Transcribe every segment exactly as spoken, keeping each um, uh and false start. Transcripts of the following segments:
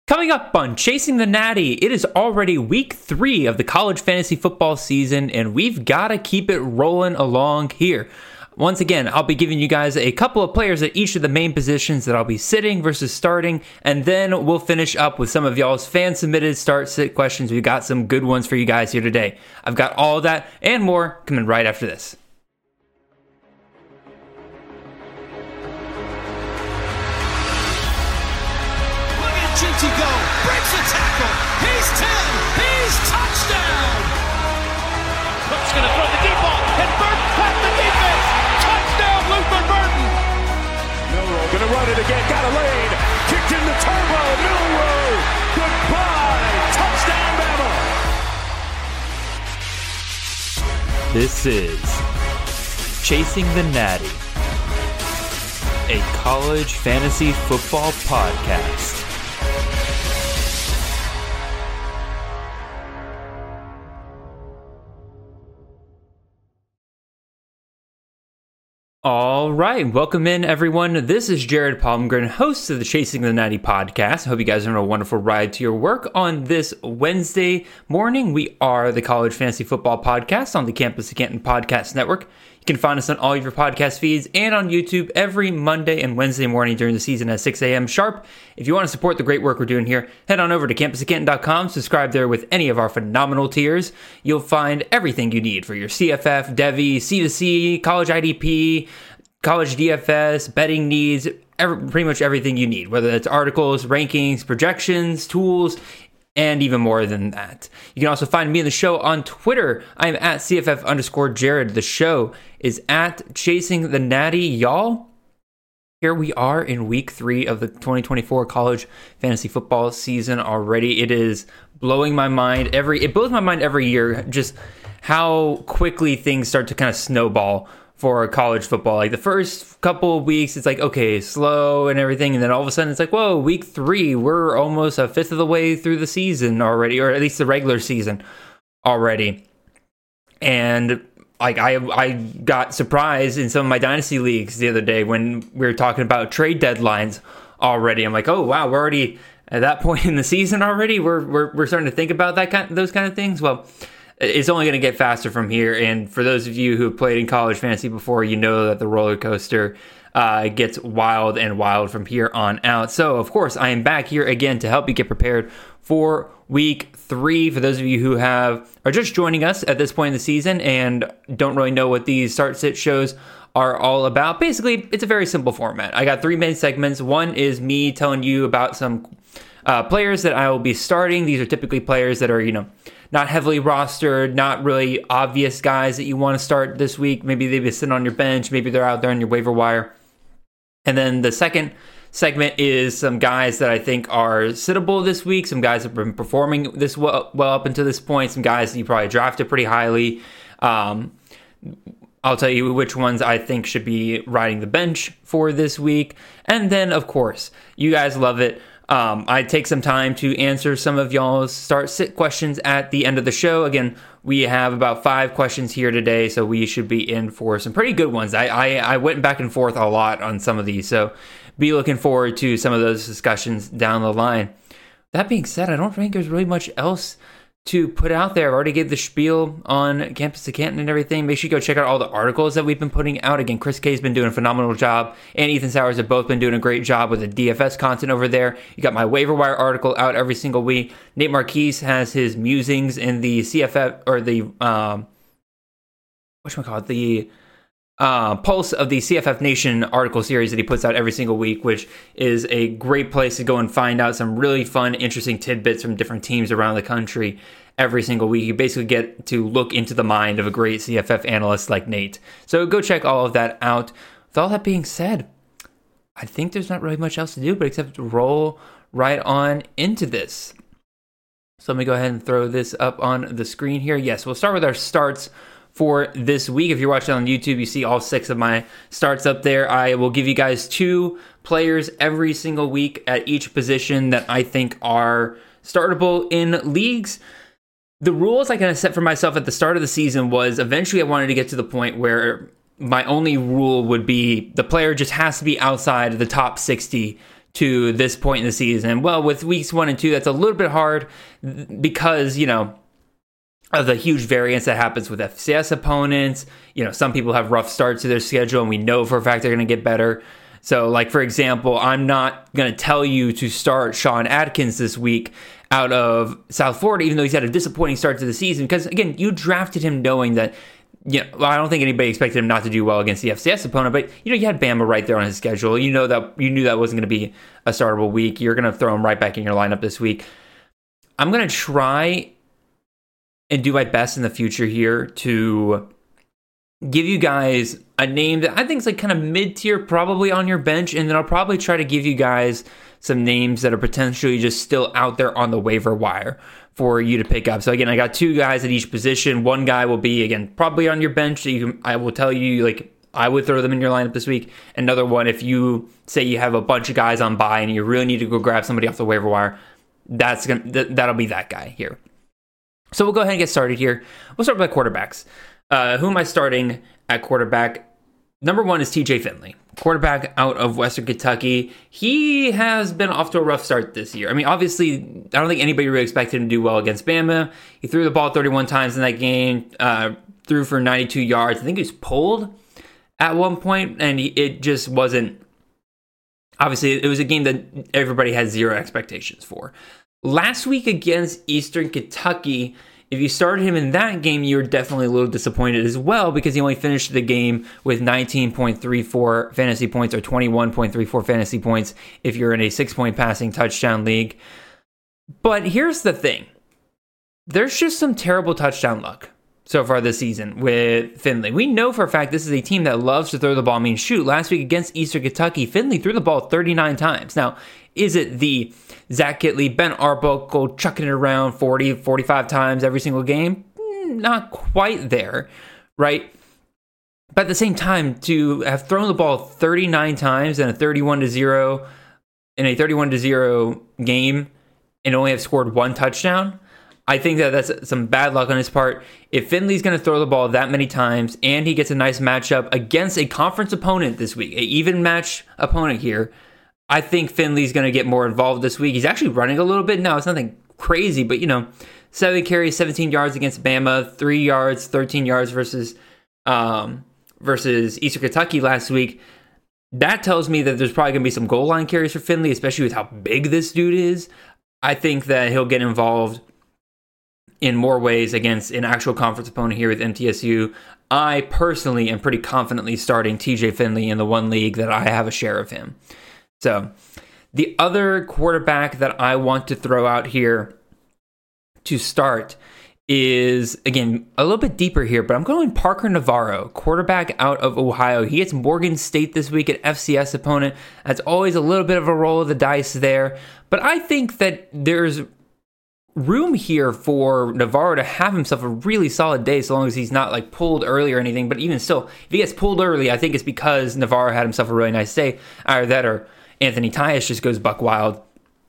Coming up on Chasing the Natty, it is already week three of the college fantasy football season, and we've got to keep it rolling along here. Once again, I'll be giving you guys a couple of players at each of the main positions that I'll be sitting versus starting, and then we'll finish up with some of y'all's fan-submitted start-sit questions. We've got some good ones for you guys here today. I've got all that and more coming right after this. G T go, breaks the tackle, he's ten, he's touchdown! Cook's gonna throw the deep ball, and Burton past the defense! Touchdown, Luther Burton! Milroe gonna run it again, got a lane, kicked in the turbo, Milroe! Goodbye, touchdown Bama! This is Chasing the Natty, a college fantasy football podcast. All right, welcome in everyone. This is Jared Palmgren, host of the Chasing the Natty podcast. I hope you guys are on a wonderful ride to your work on this Wednesday morning. We are the College Fantasy Football Podcast on the Campus of Canton Podcast Network. You can find us on all of your podcast feeds and on YouTube every Monday and Wednesday morning during the season at six a.m. sharp. If you want to support the great work we're doing here, head on over to campus of canton dot com, subscribe there with any of our phenomenal tiers. You'll find everything you need for your C F F, Devy, C two C, College I D P, College D F S, betting needs, every, pretty much everything you need, whether it's articles, rankings, projections, tools, and even more than that. You can also find me in the show on Twitter. I'm at C F F underscore Jared. The show is at Chasing the Natty. Y'all, here we are in week three of the twenty twenty-four college fantasy football season already. It is blowing my mind every, it blows my mind every year, just how quickly things start to kind of snowball for college football. Like the first couple of weeks, it's like, okay, slow and everything. And then all of a sudden it's like, whoa, week three, we're almost a fifth of the way through the season already, or at least the regular season already. And like I I got surprised in some of my dynasty leagues the other day when we were talking about trade deadlines already. I'm like, oh, wow, we're already at that point in the season already. We're we're, we're starting to think about that kind, those kind of things. Well, it's only going to get faster from here. And for those of you who have played in college fantasy before, you know that the roller coaster uh, gets wild and wild from here on out. So, of course, I am back here again to help you get prepared for week three. For those of you who have are just joining us at this point in the season and don't really know what these start-sit shows are all about, basically, it's a very simple format. I got three main segments. One is me telling you about some uh, players that I will be starting. These are typically players that are, you know, not heavily rostered, not really obvious guys that you want to start this week. Maybe they've been sitting on your bench. Maybe they're out there on your waiver wire. And then the second segment is some guys that I think are sittable this week. Some guys that have been performing this well, well up until this point. Some guys that you probably drafted pretty highly. Um, I'll tell you which ones I think should be riding the bench for this week. And then, of course, you guys love it. Um, I take some time to answer some of y'all's start-sit questions at the end of the show. Again, we have about five questions here today, so we should be in for some pretty good ones. I, I, I went back and forth a lot on some of these, so be looking forward to some of those discussions down the line. That being said, I don't think there's really much else to put out there. I already gave the spiel on Campus of Canton and everything. Make sure you go check out all the articles that we've been putting out. Again, Chris K's been doing a phenomenal job, and Ethan Sowers have both been doing a great job with the D F S content over there. You got my waiver wire article out every single week. Nate Marquise has his musings in the C F F, or the, um, whatchamacallit, the uh, Pulse of the C F F Nation article series that he puts out every single week, which is a great place to go and find out some really fun, interesting tidbits from different teams around the country every single week. You basically get to look into the mind of a great C F F analyst like Nate. So go check all of that out. With all that being said, I think there's not really much else to do but except to roll right on into this. So let me go ahead and throw this up on the screen here. Yes, we'll start with our starts for this week. If you're watching on YouTube, you see all six of my starts up there. I will give you guys two players every single week at each position that I think are startable in leagues. The rules I kind of set for myself at the start of the season was eventually I wanted to get to the point where my only rule would be the player just has to be outside of the top sixty to this point in the season. Well, with weeks one and two, that's a little bit hard because, you know, of the huge variance that happens with F C S opponents. You know, some people have rough starts to their schedule, and we know for a fact they're going to get better. So, like, for example, I'm not going to tell you to start Sean Atkins this week out of South Florida, even though he's had a disappointing start to the season. Because, again, you drafted him knowing that, you know, well, I don't think anybody expected him not to do well against the F C S opponent, but, you know, you had Bama right there on his schedule. You know that you knew that wasn't going to be a startable week. You're going to throw him right back in your lineup this week. I'm going to try and do my best in the future here to give you guys a name that I think is like kind of mid-tier, probably on your bench, and then I'll probably try to give you guys some names that are potentially just still out there on the waiver wire for you to pick up. So again, I got two guys at each position. One guy will be, again, probably on your bench. So you can, I will tell you, like, I would throw them in your lineup this week. Another one, if you say you have a bunch of guys on bye and you really need to go grab somebody off the waiver wire, that's gonna th- that'll be that guy here. So we'll go ahead and get started here. We'll start with quarterbacks. Uh, who am I starting at quarterback? Number one is T J Finley, quarterback out of Western Kentucky. He has been off to a rough start this year. I mean, obviously, I don't think anybody really expected him to do well against Bama. He threw the ball thirty-one times in that game, uh, threw for ninety-two yards. I think he was pulled at one point, and he, it just wasn't... Obviously, it was a game that everybody had zero expectations for. Last week against Eastern Kentucky, if you started him in that game, you were definitely a little disappointed as well because he only finished the game with nineteen point three four fantasy points or twenty-one point three four fantasy points if you're in a six-point passing touchdown league. But here's the thing. There's just some terrible touchdown luck so far this season with Finley. We know for a fact this is a team that loves to throw the ball. I mean, shoot, last week against Eastern Kentucky, Finley threw the ball thirty-nine times. Now, is it the Zach Kitley, Ben Arbuckle chucking it around forty, forty-five times every single game? Not quite there, right? But at the same time, to have thrown the ball thirty-nine times in a thirty-one to zero in a thirty-one to zero game and only have scored one touchdown, I think that that's some bad luck on his part. If Finley's going to throw the ball that many times and he gets a nice matchup against a conference opponent this week, an even match opponent here, I think Finley's going to get more involved this week. He's actually running a little bit now. It's nothing crazy, but, you know, seven carries, seventeen yards against Bama, three yards, thirteen yards versus um, versus Eastern Kentucky last week. That tells me that there's probably going to be some goal line carries for Finley, especially with how big this dude is. I think that he'll get involved in more ways against an actual conference opponent here with M T S U. I personally am pretty confidently starting T J Finley in the one league that I have a share of him. So the other quarterback that I want to throw out here to start is, again, a little bit deeper here, but I'm going Parker Navarro, quarterback out of Ohio. He gets Morgan State this week, an F C S opponent. That's always a little bit of a roll of the dice there. But I think that there's room here for Navarro to have himself a really solid day, so long as he's not like pulled early or anything. But even still, if he gets pulled early, I think it's because Navarro had himself a really nice day. Either that or Anthony Tyus just goes buck wild.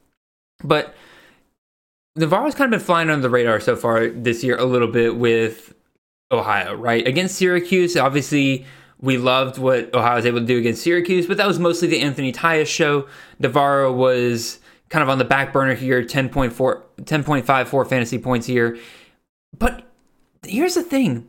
But Navarro's kind of been flying under the radar so far this year a little bit with Ohio, right? Against Syracuse, obviously, we loved what Ohio was able to do against Syracuse, but that was mostly the Anthony Tyus show. Navarro was kind of on the back burner here, ten point four, ten point five four fantasy points here. But here's the thing.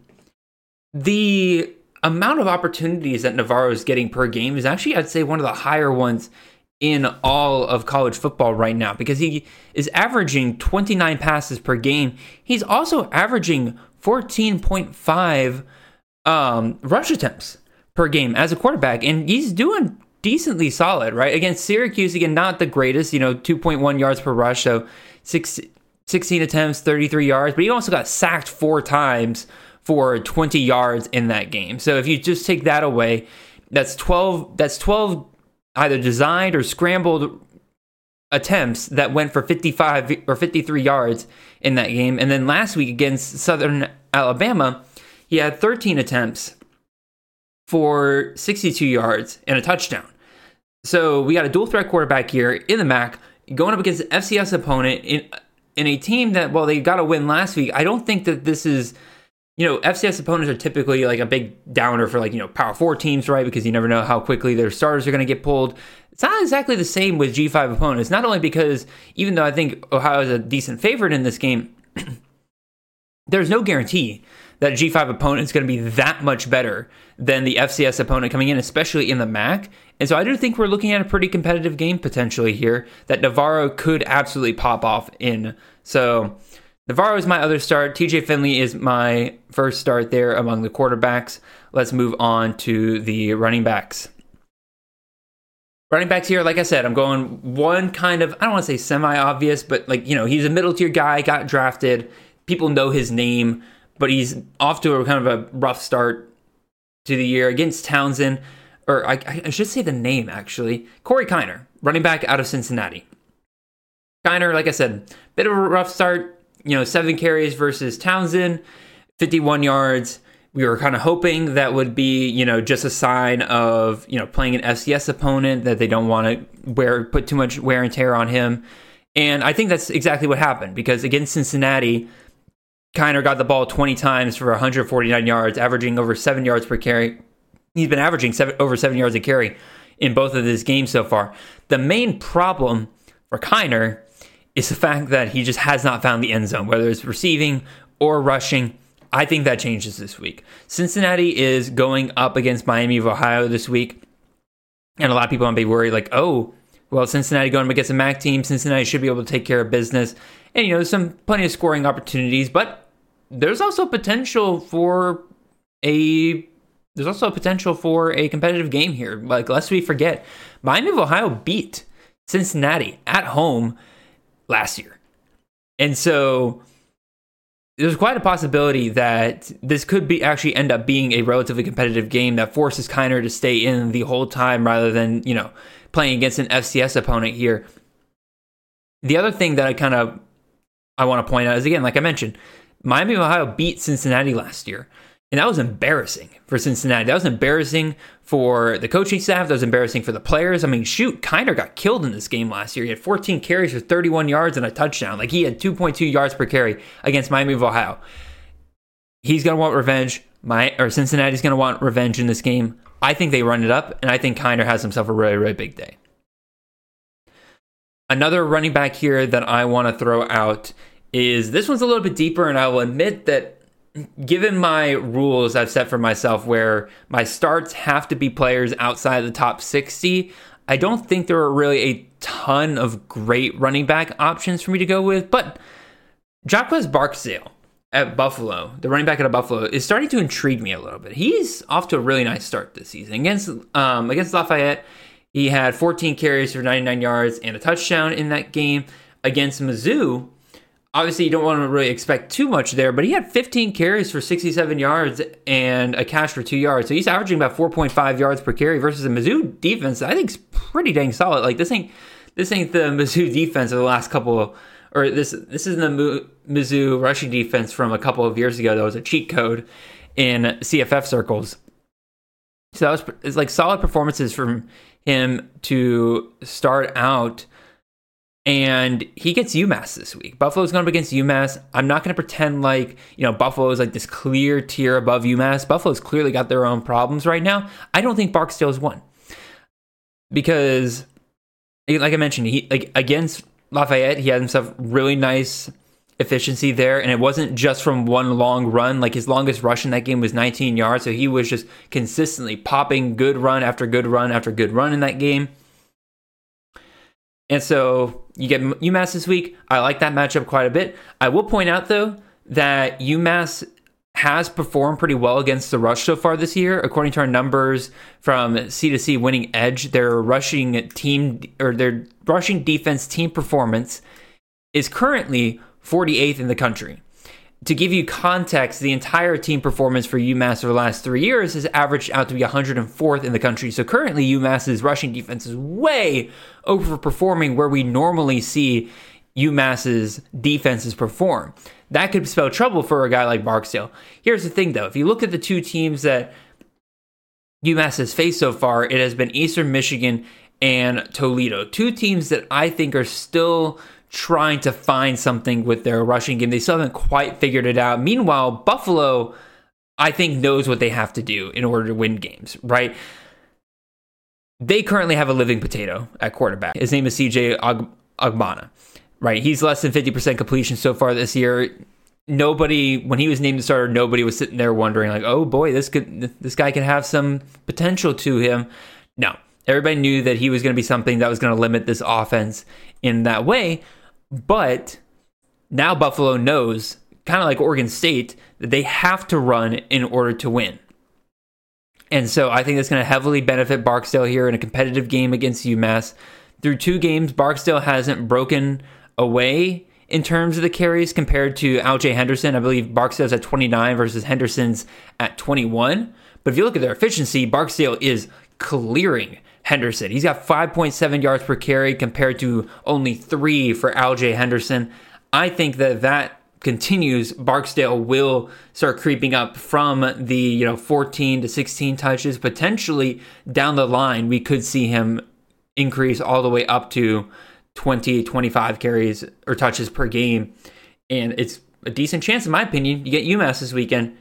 The amount of opportunities that Navarro is getting per game is actually, I'd say, one of the higher ones in all of college football right now, because he is averaging twenty-nine passes per game. He's also averaging fourteen point five um, rush attempts per game as a quarterback, and he's doing decently solid, right? Against Syracuse, again, not the greatest, you know, two point one yards per rush, so six, sixteen attempts, thirty-three yards, but he also got sacked four times for twenty yards in that game. So if you just take that away, that's twelve, that's twelve either designed or scrambled attempts that went for fifty-five or fifty-three yards in that game. And then last week against Southern Alabama, he had thirteen attempts for sixty-two yards and a touchdown. So we got a dual threat quarterback here in the M A C going up against an F C S opponent in in a team that, well, they got a win last week. I don't think that this is, you know, F C S opponents are typically like a big downer for like, you know, Power Four teams, right? Because you never know how quickly their starters are going to get pulled. It's not exactly the same with G five opponents, not only because even though I think Ohio is a decent favorite in this game, there's no guarantee that a G five opponent is going to be that much better than the F C S opponent coming in, especially in the M A C. And so I do think we're looking at a pretty competitive game potentially here that Navarro could absolutely pop off in. So Navarro is my other start. T J Finley is my first start there among the quarterbacks. Let's move on to the running backs. Running backs here, like I said, I'm going one kind of, I don't want to say semi-obvious, but like, you know, he's a middle tier guy, got drafted. People know his name, but he's off to a kind of a rough start to the year against Townsend, or I, I should say the name actually. Corey Kiner, running back out of Cincinnati. Kiner, like I said, bit of a rough start, you know, seven carries versus Townsend, fifty-one yards. We were kind of hoping that would be, you know, just a sign of, you know, playing an F C S opponent, that they don't want to wear put too much wear and tear on him. And I think that's exactly what happened, because against Cincinnati, Kiner got the ball twenty times for one hundred forty-nine yards, averaging over seven yards per carry. He's been averaging seven, over seven yards a carry in both of his games so far. The main problem for Kiner is the fact that he just has not found the end zone, whether it's receiving or rushing. I think that changes this week. Cincinnati is going up against Miami of Ohio this week. And a lot of people might be worried, like, oh, well, Cincinnati going up against a M A C team. Cincinnati should be able to take care of business. And, you know, some plenty of scoring opportunities. But there's also potential for a... There's also a potential for a competitive game here. Like, lest we forget, Miami of Ohio beat Cincinnati at home last year. And so there's quite a possibility that this could be actually end up being a relatively competitive game that forces Kiner to stay in the whole time rather than, you know, playing against an F C S opponent here. The other thing that I kind of I want to point out is, again, like I mentioned, Miami of Ohio beat Cincinnati last year. And that was embarrassing for Cincinnati. That was embarrassing for the coaching staff. That was embarrassing for the players. I mean, shoot, Kiner got killed in this game last year. He had fourteen carries for thirty-one yards and a touchdown. Like, he had two point two yards per carry against Miami of Ohio. He's going to want revenge. My or Cincinnati's going to want revenge in this game. I think they run it up, and I think Kiner has himself a really, really big day. Another running back here that I want to throw out is, this one's a little bit deeper, and I will admit that given my rules I've set for myself where my starts have to be players outside the top sixty, I don't think there are really a ton of great running back options for me to go with. But Jaquez Barksdale at Buffalo, the running back out of Buffalo, is starting to intrigue me a little bit. He's off to a really nice start this season. Against, um, against Lafayette, he had fourteen carries for ninety-nine yards and a touchdown in that game. Against Mizzou, obviously, you don't want to really expect too much there, but he had fifteen carries for sixty-seven yards and a catch for two yards. So he's averaging about four point five yards per carry versus a Mizzou defense that I think is pretty dang solid. Like, this ain't this ain't the Mizzou defense of the last couple, or this this isn't the Mizzou rushing defense from a couple of years ago that was a cheat code in C F F circles. So that was it's like solid performances from him to start out. And he gets UMass this week. Buffalo's going up against UMass. I'm not going to pretend like, you know, Buffalo is like this clear tier above UMass. Buffalo's clearly got their own problems right now. I don't think Barksdale's won. Because, like I mentioned, he like against Lafayette, he had himself really nice efficiency there. And it wasn't just from one long run. Like, his longest rush in that game was nineteen yards. So he was just consistently popping good run after good run after good run in that game. And so you get UMass this week. I like that matchup quite a bit. I will point out, though, that UMass has performed pretty well against the rush so far this year. According to our numbers from C two C Winning Edge, their rushing team or their rushing defense team performance is currently forty-eighth in the country. To give you context, the entire team performance for UMass over the last three years has averaged out to be one hundred fourth in the country. So currently, UMass's rushing defense is way overperforming where we normally see UMass's defenses perform. That could spell trouble for a guy like Barksdale. Here's the thing, though. If you look at the two teams that UMass has faced so far, it has been Eastern Michigan and Toledo. Two teams that I think are still trying to find something with their rushing game. They still haven't quite figured it out. Meanwhile, Buffalo, I think, knows what they have to do in order to win games, right? They currently have a living potato at quarterback. His name is C J Ogbonna, right? He's less than fifty percent completion so far this year. Nobody, when he was named the starter, nobody was sitting there wondering like, oh boy, this could, this guy could have some potential to him. No, everybody knew that he was going to be something that was going to limit this offense in that way. But now Buffalo knows, kind of like Oregon State, that they have to run in order to win. And so I think that's going to heavily benefit Barksdale here in a competitive game against UMass. Through two games, Barksdale hasn't broken away in terms of the carries compared to Al J. Henderson. I believe Barksdale's at twenty-nine versus Henderson's at twenty-one. But if you look at their efficiency, Barksdale is clearing Henderson. He's got five point seven yards per carry compared to only three for Al J. Henderson. I think that that continues. Barksdale will start creeping up from the, you know, fourteen to sixteen touches. Potentially down the line, we could see him increase all the way up to twenty, twenty-five carries or touches per game. And it's a decent chance, in my opinion, you get UMass this weekend.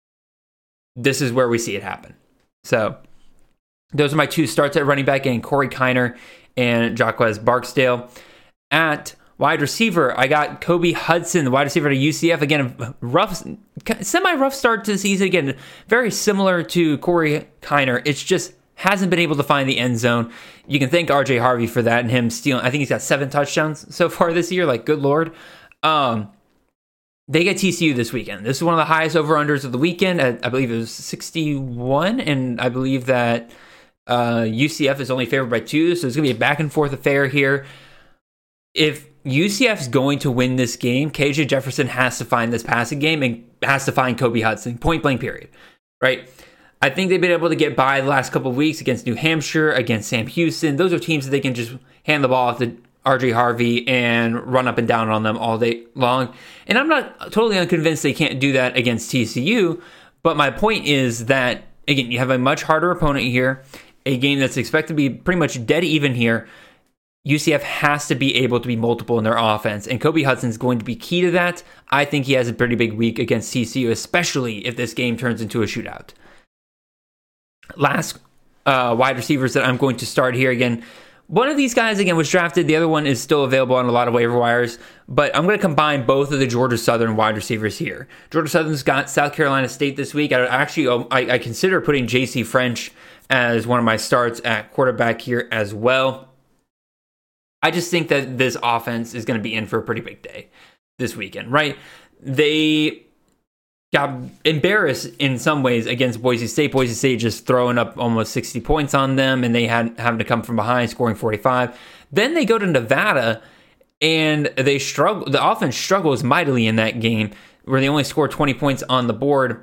This is where we see it happen. So those are my two starts at running back, and Corey Kiner and Jaquez Barksdale. At wide receiver, I got Kobe Hudson, the wide receiver to U C F. Again, a rough, semi-rough start to the season. Again, very similar to Corey Kiner. It's just hasn't been able to find the end zone. You can thank R J Harvey for that and him stealing. I think he's got seven touchdowns so far this year. Like, good Lord. Um, they get T C U this weekend. This is one of the highest over-unders of the weekend. At, I believe it was sixty-one, and I believe that uh, U C F is only favored by two, so it's going to be a back-and-forth affair here. If U C F is going to win this game, K J Jefferson has to find this passing game and has to find Kobe Hudson, point blank period, right? I think they've been able to get by the last couple of weeks against New Hampshire, against Sam Houston. Those are teams that they can just hand the ball off to R J Harvey and run up and down on them all day long. And I'm not totally unconvinced they can't do that against T C U, but my point is that, again, you have a much harder opponent here, a game that's expected to be pretty much dead even here. U C F has to be able to be multiple in their offense, and Kobe Hudson's going to be key to that. I think he has a pretty big week against T C U, especially if this game turns into a shootout. Last uh, wide receivers that I'm going to start here. Again, one of these guys, again, was drafted. The other one is still available on a lot of waiver wires, but I'm going to combine both of the Georgia Southern wide receivers here. Georgia Southern's got South Carolina State this week. I actually, I, I consider putting J C French as one of my starts at quarterback here as well. I just think that this offense is going to be in for a pretty big day this weekend, right? They got embarrassed in some ways against Boise State. Boise State just throwing up almost sixty points on them, and they had having to come from behind, scoring forty-five. Then they go to Nevada, and they struggle. The offense struggles mightily in that game, where they only score twenty points on the board.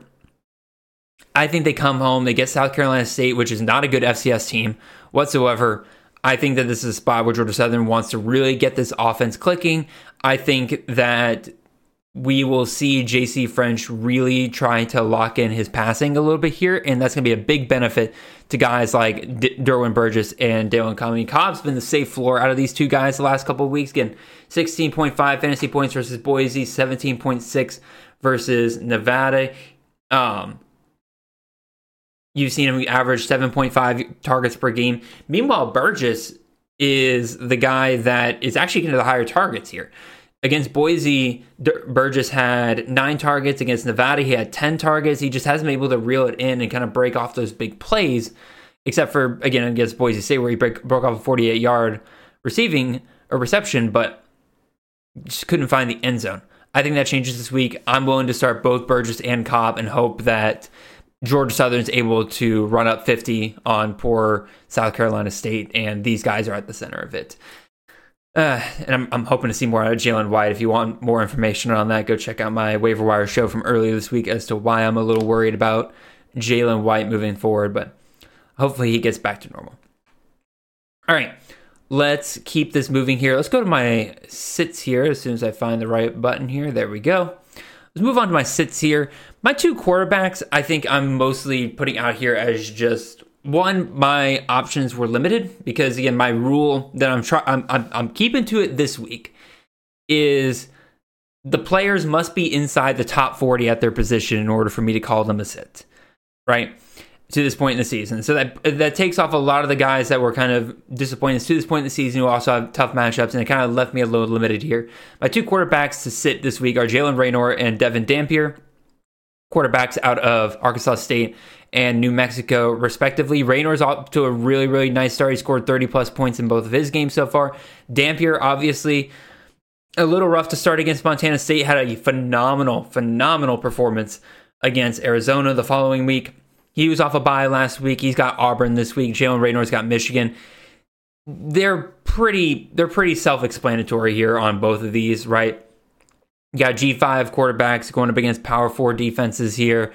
I think they come home, they get South Carolina State, which is not a good F C S team whatsoever. I think that this is a spot where Georgia Southern wants to really get this offense clicking. I think that we will see J C French really trying to lock in his passing a little bit here, and that's going to be a big benefit to guys like D- Derwin Burgess and Dalen Cobb. I mean, Cobb's been the safe floor out of these two guys the last couple of weeks. Again, sixteen point five fantasy points versus Boise, seventeen point six versus Nevada. Um, You've seen him average seven point five targets per game. Meanwhile, Burgess is the guy that is actually getting the higher targets here. Against Boise, Burgess had nine targets. Against Nevada, he had ten targets. He just hasn't been able to reel it in and kind of break off those big plays, except for, again, against Boise State, where he break, broke off a forty-eight-yard receiving or reception, but just couldn't find the end zone. I think that changes this week. I'm willing to start both Burgess and Cobb and hope that Georgia Southern is able to run up fifty on poor South Carolina State, and these guys are at the center of it. Uh, and I'm, I'm hoping to see more out of Jalen White. If you want more information on that, go check out my waiver wire show from earlier this week as to why I'm a little worried about Jalen White moving forward, but hopefully he gets back to normal. All right, let's keep this moving here. Let's go to my sits here as soon as I find the right button here. There we go. Let's move on to my sits here. My two quarterbacks, I think I'm mostly putting out here as just one. My options were limited because, again, my rule that I'm trying, I'm, I'm I'm keeping to it this week is the players must be inside the top forty at their position in order for me to call them a sit, right? To this point in the season. So that that takes off a lot of the guys that were kind of disappointed to this point in the season who also have tough matchups, and it kind of left me a little limited here. My two quarterbacks to sit this week are Jalen Raynor and Devin Dampier, quarterbacks out of Arkansas State and New Mexico, respectively. Raynor's off to a really, really nice start. He scored thirty-plus points in both of his games so far. Dampier, obviously, a little rough to start against Montana State, had a phenomenal, phenomenal performance against Arizona the following week. He was off a bye last week. He's got Auburn this week. Jalen Raynor's got Michigan. They're pretty, they're pretty self-explanatory here on both of these, right? You got G five quarterbacks going up against Power four defenses here.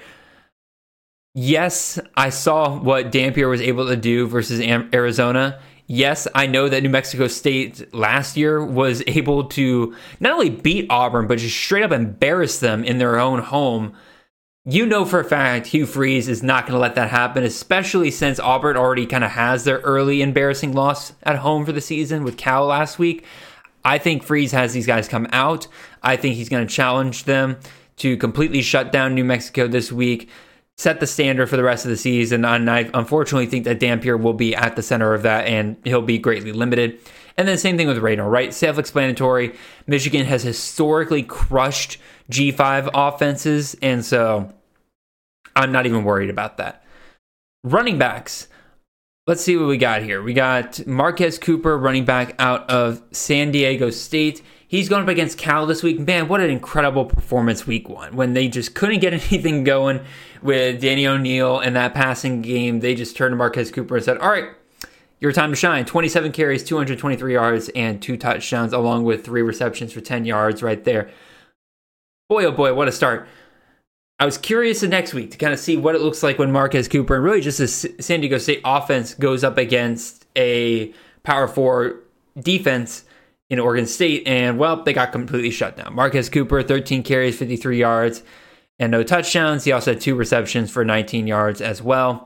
Yes, I saw what Dampier was able to do versus Arizona. Yes, I know that New Mexico State last year was able to not only beat Auburn, but just straight up embarrass them in their own home. You know for a fact Hugh Freeze is not going to let that happen, especially since Auburn already kind of has their early embarrassing loss at home for the season with Cal last week. I think Freeze has these guys come out. I think he's going to challenge them to completely shut down New Mexico this week, set the standard for the rest of the season, and I unfortunately think that Dampier will be at the center of that, and he'll be greatly limited. And then same thing with Raynor, right? Self-explanatory. Michigan has historically crushed G five offenses, and so I'm not even worried about that. Running backs. Let's see what we got here. We got Marquez Cooper, running back out of San Diego State. He's going up against Cal this week. Man, what an incredible performance week one. When they just couldn't get anything going with Danny O'Neal in that passing game, they just turned to Marquez Cooper and said, all right, your time to shine. twenty-seven carries, two hundred twenty-three yards, and two touchdowns, along with three receptions for ten yards right there. Boy, oh boy, what a start. I was curious the next week to kind of see what it looks like when Marquez Cooper and really just the San Diego State offense goes up against a Power four defense in Oregon State, and well, they got completely shut down. Marquez Cooper, thirteen carries, fifty-three yards, and no touchdowns. He also had two receptions for nineteen yards as well.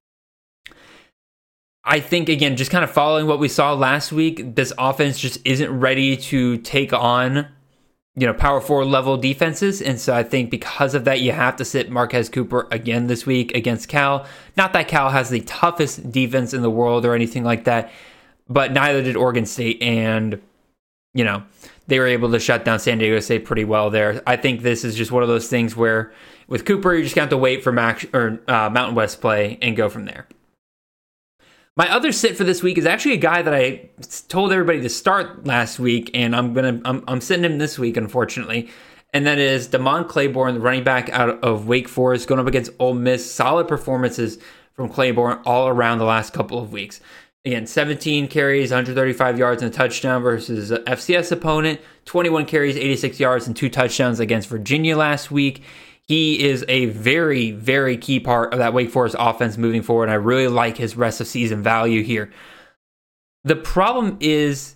I think, again, just kind of following what we saw last week, this offense just isn't ready to take on, you know, Power four level defenses. And so I think because of that, you have to sit Marquez Cooper again this week against Cal. Not that Cal has the toughest defense in the world or anything like that, but neither did Oregon State. And, you know, they were able to shut down San Diego State pretty well there. I think this is just one of those things where with Cooper, you just have to wait for Max or uh, Mountain West play and go from there. My other sit for this week is actually a guy that I told everybody to start last week, and I'm gonna I'm, I'm sitting him this week, unfortunately, and that is Damon Claiborne, the running back out of Wake Forest, going up against Ole Miss. Solid performances from Claiborne all around the last couple of weeks. Again, seventeen carries, one hundred thirty-five yards, and a touchdown versus F C S opponent. twenty-one carries, eighty-six yards, and two touchdowns against Virginia last week. He is a very, very key part of that Wake Forest offense moving forward, and I really like his rest of season value here. The problem is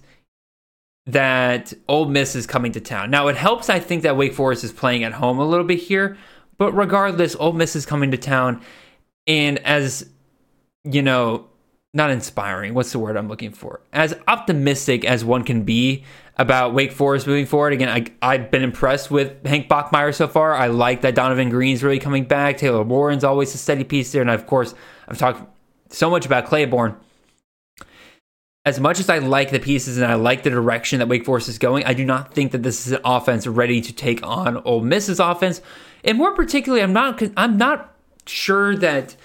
that Ole Miss is coming to town. Now, it helps, I think, that Wake Forest is playing at home a little bit here, but regardless, Ole Miss is coming to town, and as, you know, not inspiring, what's the word I'm looking for? As optimistic as one can be about Wake Forest moving forward. Again, I, I've been impressed with Hank Bachmeier so far. I like that Donovan Green's really coming back. Taylor Warren's always a steady piece there. And of course, I've talked so much about Claiborne. As much as I like the pieces and I like the direction that Wake Forest is going, I do not think that this is an offense ready to take on Ole Miss's offense. And more particularly, I'm not I'm not sure that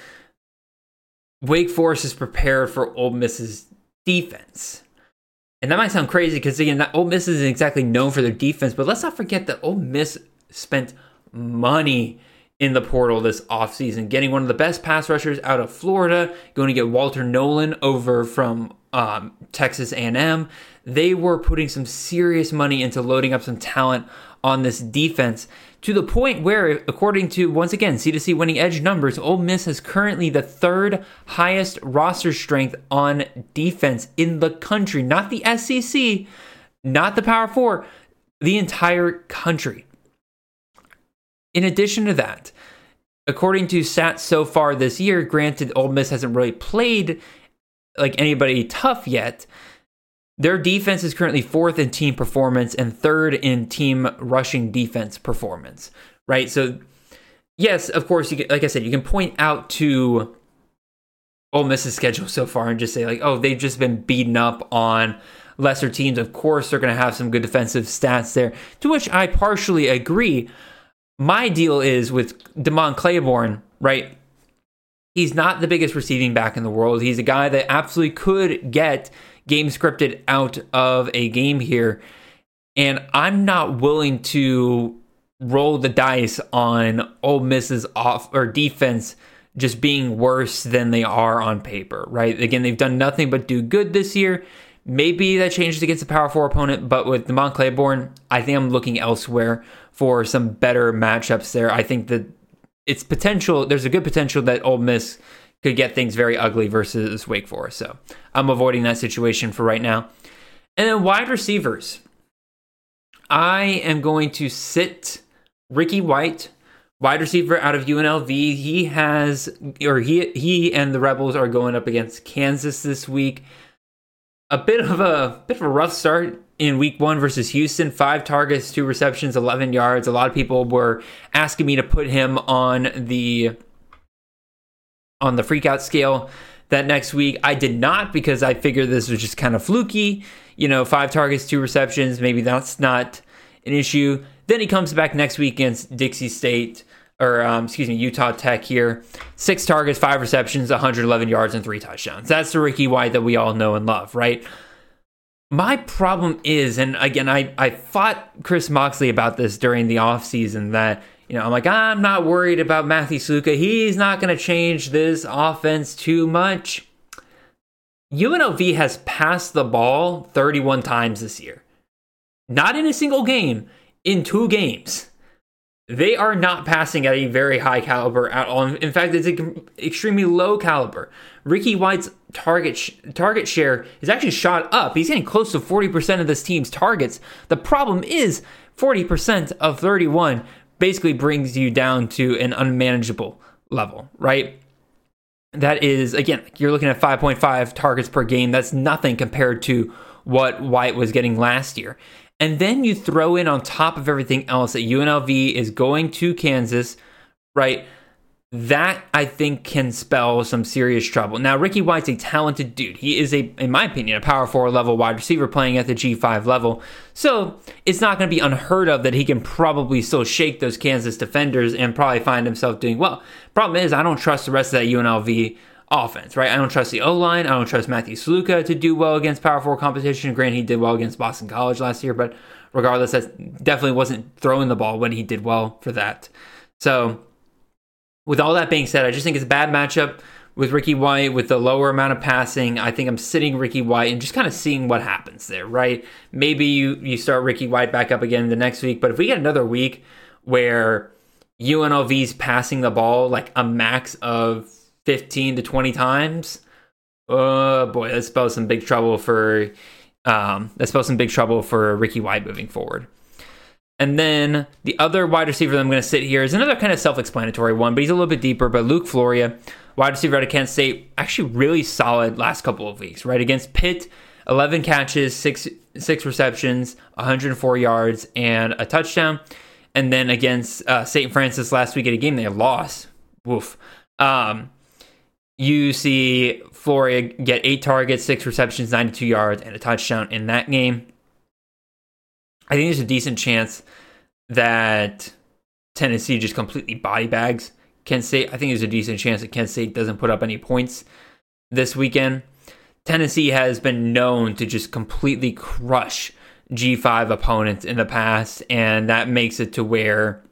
Wake Forest is prepared for Ole Miss's defense. And that might sound crazy because, again, Ole Miss isn't exactly known for their defense, but let's not forget that Ole Miss spent money in the portal this offseason, getting one of the best pass rushers out of Florida, going to get Walter Nolan over from um, Texas A and M. They were putting some serious money into loading up some talent on this defense, to the point where, according to, once again, C two C Winning Edge numbers, Ole Miss is currently the third highest roster strength on defense in the country. Not the S E C, not the Power Four, the entire country. In addition to that, according to stats so far this year, granted, Ole Miss hasn't really played like anybody tough yet, Their defense is currently fourth in team performance and third in team rushing defense performance, right? So, yes, of course, you can, like I said, you can point out to Ole Miss's schedule so far and just say, like, oh, they've just been beaten up on lesser teams. Of course, they're going to have some good defensive stats there, to which I partially agree. My deal is with Damon Claiborne, right? He's not the biggest receiving back in the world. He's a guy that absolutely could get game scripted out of a game here. And I'm not willing to roll the dice on Ole Miss's off or defense just being worse than they are on paper, right? Again, they've done nothing but do good this year. Maybe that changes against a power four opponent, but with Damon Claiborne, I think I'm looking elsewhere for some better matchups there. I think that it's potential, there's a good potential that Ole Miss could get things very ugly versus Wake Forest. So I'm avoiding that situation for right now. And then wide receivers. I am going to sit Ricky White, wide receiver out of U N L V. He has, or he he and the Rebels are going up against Kansas this week. A bit of a bit of a rough start in week one versus Houston. Five targets, two receptions, eleven yards. A lot of people were asking me to put him on the on the freakout scale that next week. I did not, because I figured this was just kind of fluky. You know, five targets, two receptions. Maybe that's not an issue. Then he comes back next week against Dixie State, or um, excuse me, Utah Tech here. Six targets, five receptions, one hundred eleven yards, and three touchdowns. That's the Ricky White that we all know and love, right? My problem is, and again, I, I fought Chris Moxley about this during the offseason, that, you know, I'm like, I'm not worried about Matthew Sluka. He's not going to change this offense too much. U N L V has passed the ball thirty-one times this year. Not in a single game, in two games. They are not passing at a very high caliber at all. In fact, it's an extremely low caliber. Ricky White's target sh- target share is actually shot up. He's getting close to forty percent of this team's targets. The problem is forty percent of thirty-one basically brings you down to an unmanageable level, right? That is, again, you're looking at five point five targets per game. That's nothing compared to what White was getting last year. And then you throw in on top of everything else that U N L V is going to Kansas, right? That, I think, can spell some serious trouble. Now, Ricky White's a talented dude. He is, a, in my opinion, a power four level wide receiver playing at the G five level. So it's not going to be unheard of that he can probably still shake those Kansas defenders and probably find himself doing well. Problem is, I don't trust the rest of that U N L V offense, right? I don't trust the O-line. I don't trust Matthew Sluka to do well against power four competition. Granted, he did well against Boston College last year, but regardless, that definitely wasn't throwing the ball when he did well for that. So with all that being said, I just think it's a bad matchup with Ricky White with the lower amount of passing. I think I'm sitting Ricky White and just kind of seeing what happens there, right? Maybe you, you start Ricky White back up again the next week, but if we get another week where U N L V's passing the ball like a max of fifteen to twenty times, oh boy, that spells some big trouble for um, that spells some big trouble for Ricky White moving forward. And then the other wide receiver that I'm going to sit here is another kind of self-explanatory one, but he's a little bit deeper. But Luke Floria, wide receiver out of Kent State, actually really solid last couple of weeks, right? Against Pitt, eleven catches, six six receptions, one hundred four yards, and a touchdown. And then against uh, Saint Francis last week at a game they lost. Woof. Um, you see Floria get eight targets, six receptions, ninety-two yards, and a touchdown in that game. I think there's a decent chance that Tennessee just completely body bags Kent State. I think there's a decent chance that Kent State doesn't put up any points this weekend. Tennessee has been known to just completely crush G five opponents in the past, and that makes it to where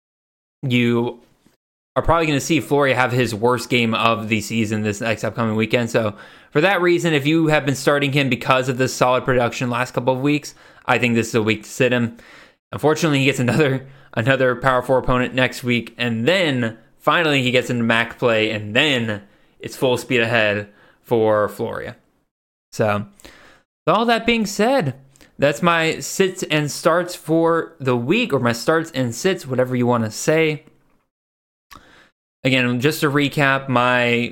you are probably going to see Floria have his worst game of the season this next upcoming weekend. So for that reason, if you have been starting him because of this solid production last couple of weeks, I think this is a week to sit him. Unfortunately, he gets another another power four opponent next week, and then finally he gets into M A C play, and then it's full speed ahead for Floria. So with all that being said, that's my sits and starts for the week, or my starts and sits, whatever you want to say. Again, just to recap, my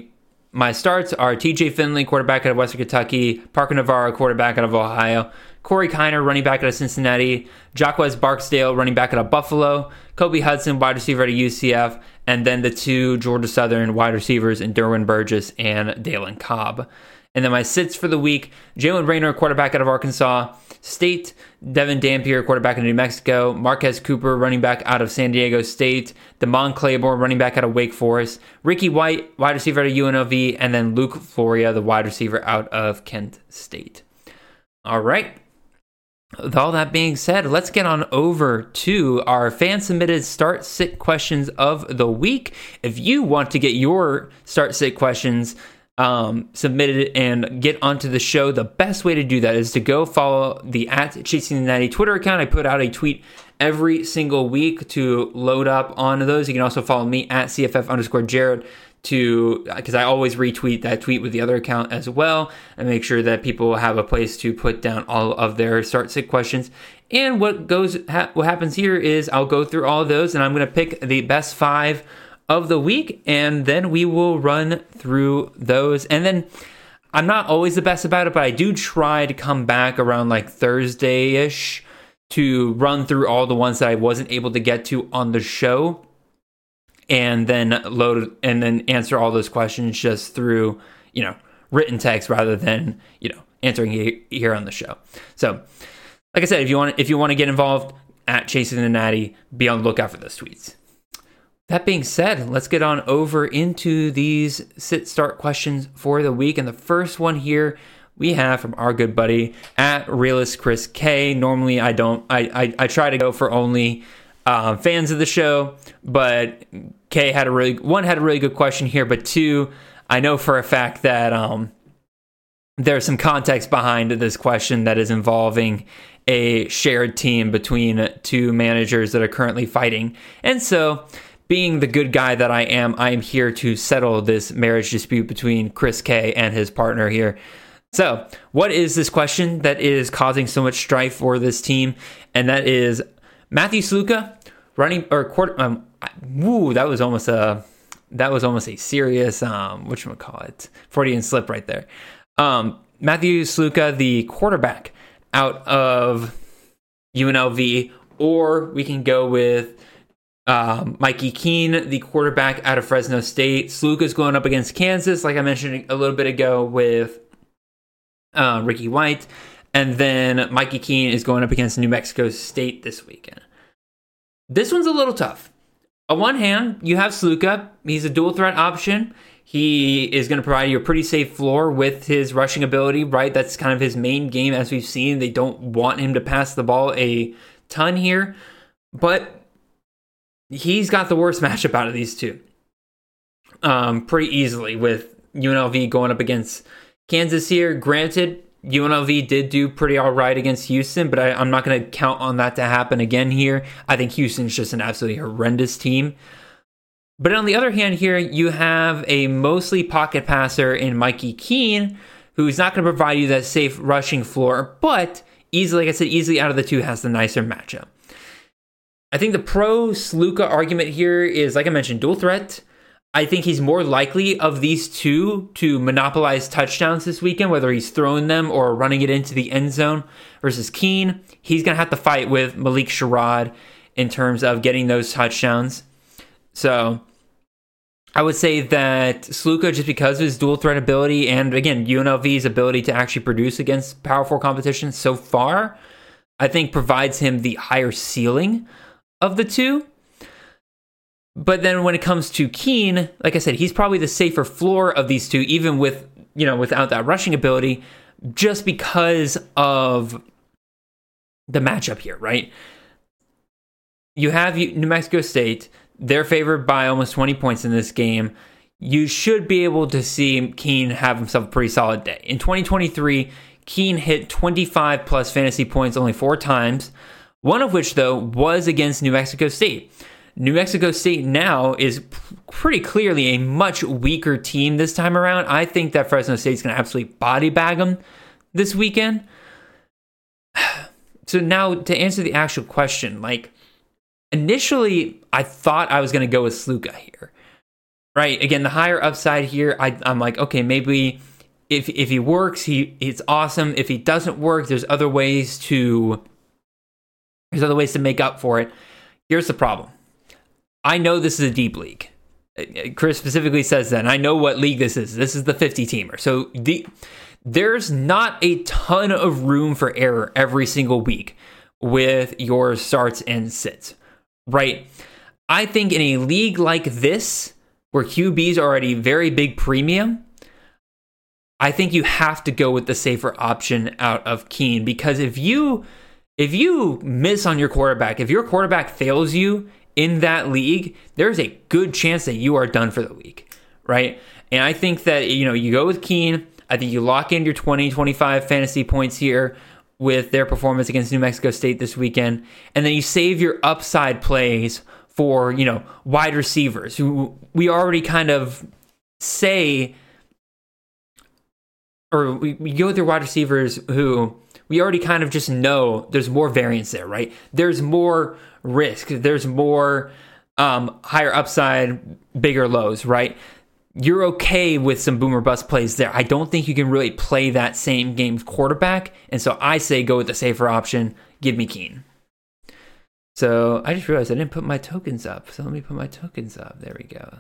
my starts are T J Finley, quarterback out of Western Kentucky, Parker Navarro, quarterback out of Ohio, Corey Kiner, running back out of Cincinnati, Jacquez Barksdale, running back out of Buffalo, Kobe Hudson, wide receiver out of U C F, and then the two Georgia Southern wide receivers in Derwin Burgess and Dalen Cobb. And then my sits for the week, Jalen Raynor, quarterback out of Arkansas State, Devin Dampier, quarterback out of New Mexico, Marquez Cooper, running back out of San Diego State, Damon Claiborne, running back out of Wake Forest, Ricky White, wide receiver out of U N L V, and then Luke Floria, the wide receiver out of Kent State. All right. With all that being said, let's get on over to our fan-submitted start-sit questions of the week. If you want to get your start-sit questions Um, submitted and get onto the show, the best way to do that is to go follow the at Chasing the Natty Twitter account. I put out a tweet every single week to load up on those. You can also follow me at C F F underscore Jared to, because I always retweet that tweet with the other account as well, and make sure that people have a place to put down all of their start sit questions. And what goes, ha- what happens here is I'll go through all of those, and I'm going to pick the best five of the week, and then we will run through those. And then I'm not always the best about it, but I do try to come back around like Thursday-ish to run through all the ones that I wasn't able to get to on the show, and then load and then answer all those questions just through, you know, written text rather than, you know, answering here on the show. So, like I said, if you want if you want to get involved at Chasing the Natty, be on the lookout for those tweets. That being said, let's get on over into these sit-start questions for the week. And the first one here we have from our good buddy at Realist Chris K. Normally, I don't. I I, I try to go for only uh, fans of the show, but K had a really one had a really good question here. But two, I know for a fact that um, there's some context behind this question that is involving a shared team between two managers that are currently fighting, and so, being the good guy that I am, I am here to settle this marriage dispute between Chris K and his partner here. So, what is this question that is causing so much strife for this team? And that is Matthew Sluka running or quarter. Um, woo, that was almost a that was almost a serious um, whatchamacallit, Freudian slip right there. Um, Matthew Sluka, the quarterback out of U N L V, or we can go with Um, Mikey Keene, the quarterback out of Fresno State. Sluka's going up against Kansas, like I mentioned a little bit ago with uh, Ricky White. And then Mikey Keene is going up against New Mexico State this weekend. This one's a little tough. On one hand, you have Sluka. He's a dual threat option. He is going to provide you a pretty safe floor with his rushing ability, right? That's kind of his main game, as we've seen. They don't want him to pass the ball a ton here. But he's got the worst matchup out of these two. Um, pretty easily with U N L V going up against Kansas here. Granted, U N L V did do pretty all right against Houston, but I, I'm not going to count on that to happen again here. I think Houston's just an absolutely horrendous team. But on the other hand here, you have a mostly pocket passer in Mikey Keene, who's not going to provide you that safe rushing floor, but easily, like I said, easily out of the two has the nicer matchup. I think the pro Sluka argument here is, like I mentioned, dual threat. I think he's more likely of these two to monopolize touchdowns this weekend, whether he's throwing them or running it into the end zone versus Keene. He's going to have to fight with Malik Sherrod in terms of getting those touchdowns. So I would say that Sluka, just because of his dual threat ability and, again, U N L V's ability to actually produce against Power Four competition so far, I think provides him the higher ceiling of the two. But then when it comes to Keene, like I said, he's probably the safer floor of these two, even with, you know, without that rushing ability, just because of the matchup here, right? You have New Mexico State. They're favored by almost twenty points in this game. You should be able to see Keene have himself a pretty solid day. In twenty twenty-three, Keene hit twenty-five plus fantasy points only four times. One of which, though, was against New Mexico State. New Mexico State now is pretty clearly a much weaker team this time around. I think that Fresno State's going to absolutely body bag them this weekend. So now, to answer the actual question, like, initially, I thought I was going to go with Sluka here. right? Again, the higher upside here, I, I'm like, okay, maybe if if he works, he it's awesome. If he doesn't work, there's other ways to there's other ways to make up for it. Here's the problem. I know this is a deep league. Chris specifically says that, and I know what league this is. This is the fifty-teamer. So the, there's not a ton of room for error every single week with your starts and sits, right? I think in a league like this, where Q Bs are at a very big premium, I think you have to go with the safer option out of Keene, because if you if you miss on your quarterback, if your quarterback fails you in that league, there's a good chance that you are done for the week, right? And I think that, you know, you go with Keene. I think you lock in your twenty, twenty-five fantasy points here with their performance against New Mexico State this weekend, and then you save your upside plays for, you know, wide receivers who we already kind of say, or we, we go with your wide receivers who we already kind of just know there's more variance there, right? There's more risk. There's more um, higher upside, bigger lows, right? You're okay with some boomer bust plays there. I don't think you can really play that same game's quarterback. And so I say go with the safer option. Give me Keene. So I just realized I didn't put my tokens up. So let me put my tokens up. There we go.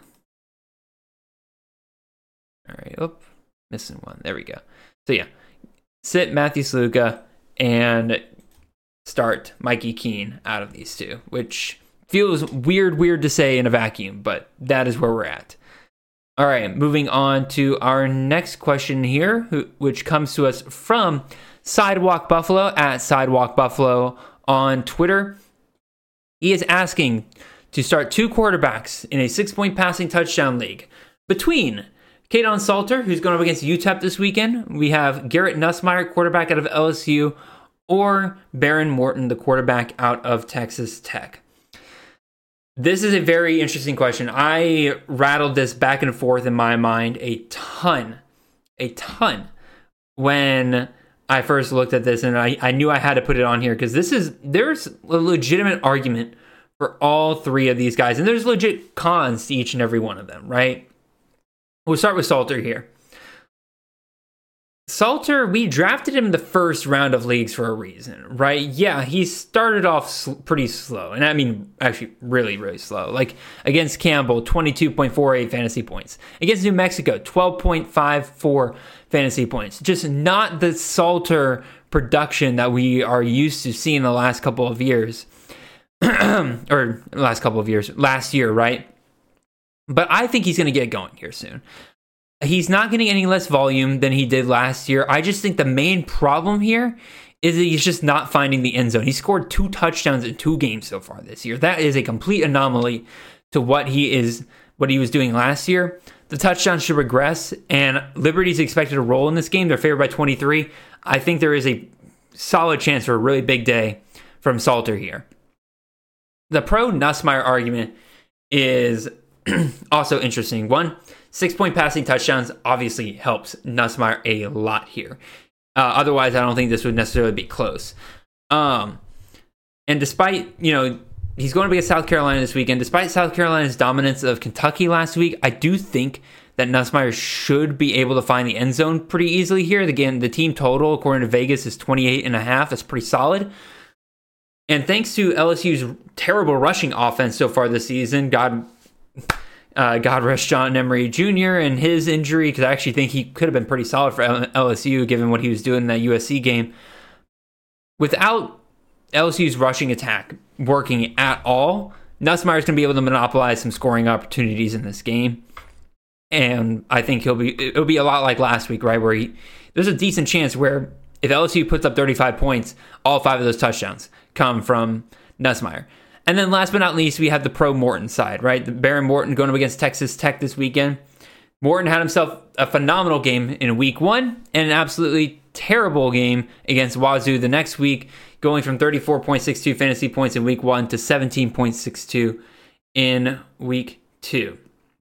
All right. Oh, missing one. There we go. So yeah, sit Matthew Sluka and start Mikey Keene out of these two, which feels weird, weird to say in a vacuum, but that is where we're at. All right, moving on to our next question here, which comes to us from Sidewalk Buffalo at Sidewalk Buffalo on Twitter. He is asking to start two quarterbacks in a six-point passing touchdown league between Kaidon Salter, who's going up against U T E P this weekend. We have Garrett Nussmeier, quarterback out of L S U, or Baron Morton, the quarterback out of Texas Tech. This is a very interesting question. I rattled this back and forth in my mind a ton, a ton when I first looked at this, and I, I knew I had to put it on here because this is, there's a legitimate argument for all three of these guys, and there's legit cons to each and every one of them, right? We'll start with Salter here. Salter, we drafted him in the first round of leagues for a reason, right? Yeah, he started off sl- pretty slow. And I mean, actually really, really slow. Like against Campbell, twenty-two point four eight fantasy points. Against New Mexico, twelve point five four fantasy points. Just not the Salter production that we are used to seeing the last couple of years. or last couple of years, last year, right? But I think he's going to get going here soon. He's not getting any less volume than he did last year. I just think the main problem here is that he's just not finding the end zone. He scored two touchdowns in two games so far this year. That is a complete anomaly to what he is, what he was doing last year. The touchdowns should regress, and Liberty's expected to roll in this game. They're favored by twenty-three. I think there is a solid chance for a really big day from Salter here. The pro Nussmeier argument is also interesting. One, six-point passing touchdowns obviously helps Nussmeier a lot here. Uh, otherwise, I don't think this would necessarily be close. Um, and despite, you know, he's going to be at South Carolina this weekend. Despite South Carolina's dominance of Kentucky last week, I do think that Nussmeier should be able to find the end zone pretty easily here. Again, the team total, according to Vegas, is twenty-eight and a half. That's pretty solid. And thanks to L S U's terrible rushing offense so far this season, God... Uh, God rest John Emery Junior and his injury, because I actually think he could have been pretty solid for L S U given what he was doing in that U S C game. Without L S U's rushing attack working at all, Nussmeier's going to be able to monopolize some scoring opportunities in this game. And I think he'll be it'll be a lot like last week, right? Where he, there's a decent chance where if L S U puts up thirty-five points, all five of those touchdowns come from Nussmeier. And then last but not least, we have the pro Morton side, right? The Baron Morton going up against Texas Tech this weekend. Morton had himself a phenomenal game in week one and an absolutely terrible game against Wazoo the next week, going from thirty-four point six two fantasy points in week one to seventeen point six two in week two.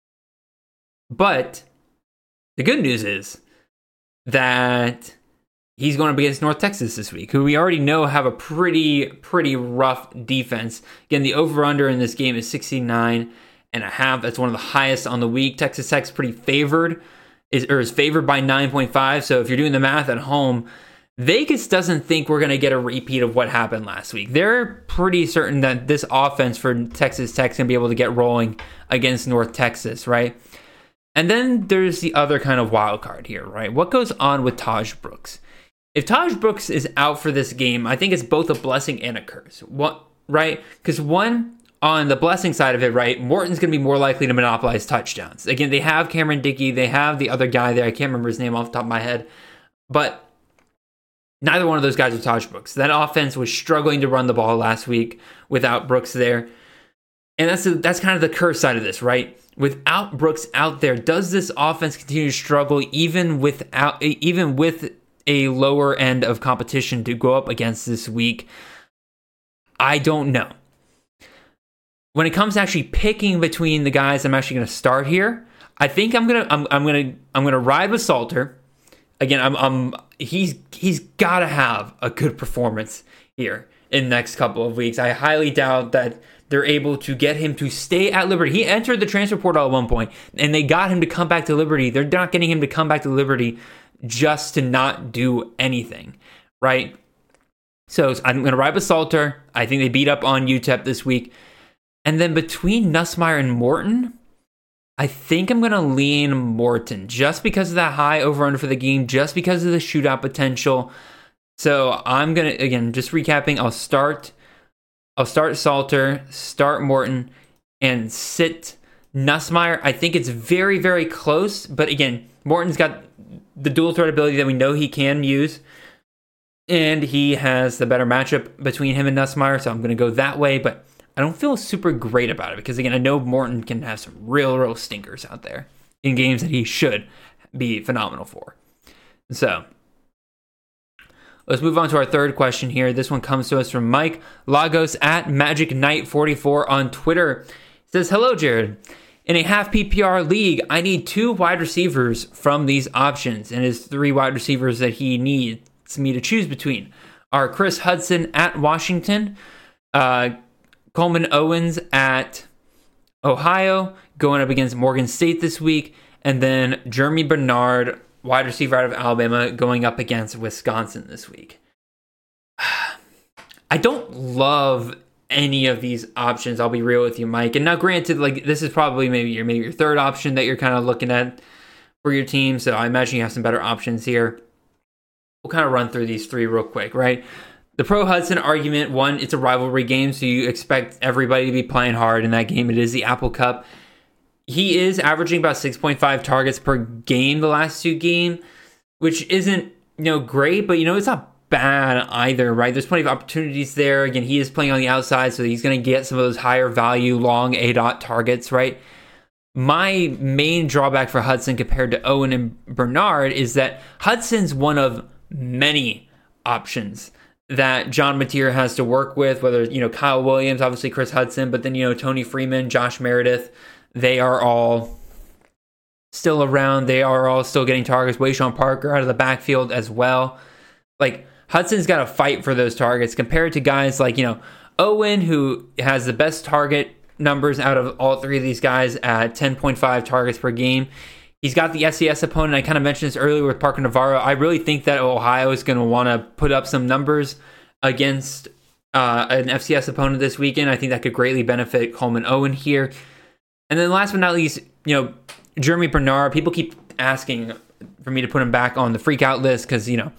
But the good news is that he's going up against North Texas this week, who we already know have a pretty, pretty rough defense. Again, the over-under in this game is sixty-nine and a half. That's one of the highest on the week. Texas Tech's pretty favored, is or is favored by nine point five. So if you're doing the math at home, Vegas doesn't think we're going to get a repeat of what happened last week. They're pretty certain that this offense for Texas Tech is going to be able to get rolling against North Texas, right? And then there's the other kind of wild card here, right? What goes on with Taj Brooks? If Taj Brooks is out for this game, I think it's both a blessing and a curse. What, right? Because one, on the blessing side of it, right, Morton's going to be more likely to monopolize touchdowns. Again, they have Cameron Dickey. They have the other guy there. I can't remember his name off the top of my head. But neither one of those guys are Taj Brooks. That offense was struggling to run the ball last week without Brooks there. And that's, a, that's kind of the curse side of this, right? Without Brooks out there, does this offense continue to struggle even without, even with a lower end of competition to go up against this week? I don't know. When it comes to actually picking between the guys I'm actually going to start here, I think I'm gonna I'm I'm gonna I'm gonna ride with Salter. Again, I'm I'm he's he's got to have a good performance here in the next couple of weeks. I highly doubt that they're able to get him to stay at Liberty. He entered the transfer portal at one point, and they got him to come back to Liberty. They're not getting him to come back to Liberty just to not do anything, right? So I'm going to ride with Salter. I think they beat up on U T E P this week. And then between Nussmeier and Morton, I think I'm going to lean Morton just because of that high over-under for the game, just because of the shootout potential. So I'm going to, again, just recapping, I'll start I'll start Salter, start Morton, and sit Nussmeier. I think it's very, very close. But again, Morton's got the dual threat ability that we know he can use. And he has the better matchup between him and Nussmeier. So I'm going to go that way. But I don't feel super great about it because, again, I know Morton can have some real, real stinkers out there in games that he should be phenomenal for. So let's move on to our third question here. This one comes to us from Mike Lagos at Magic Knight forty-four on Twitter. It says, hello, Jared. In a half P P R league, I need two wide receivers from these options, and his three wide receivers that he needs me to choose between are Chris Hudson at Washington, uh, Coleman Owens at Ohio, going up against Morgan State this week, and then Jeremy Bernard, wide receiver out of Alabama, going up against Wisconsin this week. I don't love any of these options, I'll be real with you, Mike. And now granted, like, this is probably maybe your maybe your third option that you're kind of looking at for your team, so I imagine you have some better options here. We'll kind of run through these three real quick, right? The Pro Hudson argument, one, it's a rivalry game, so you expect everybody to be playing hard in that game. It is the Apple Cup. He is averaging about six point five targets per game the last two games, which isn't, you know, great, but, you know, it's not bad either, right? There's plenty of opportunities there. Again, he is playing on the outside, so he's going to get some of those higher value, long A-dot targets, right? My main drawback for Hudson compared to Owen and Bernard is that Hudson's one of many options that John Mateer has to work with, whether, you know, Kyle Williams, obviously Chris Hudson, but then, you know, Tony Freeman, Josh Meredith, they are all still around. They are all still getting targets. Wayshawn Parker out of the backfield as well. Like, Hudson's got to fight for those targets compared to guys like, you know, Owen, who has the best target numbers out of all three of these guys at ten point five targets per game. He's got the S C S opponent. I kind of mentioned this earlier with Parker Navarro. I really think that Ohio is going to want to put up some numbers against uh, an F C S opponent this weekend. I think that could greatly benefit Coleman Owen here. And then last but not least, you know, Jeremy Bernard. People keep asking for me to put him back on the freak out list because, you know,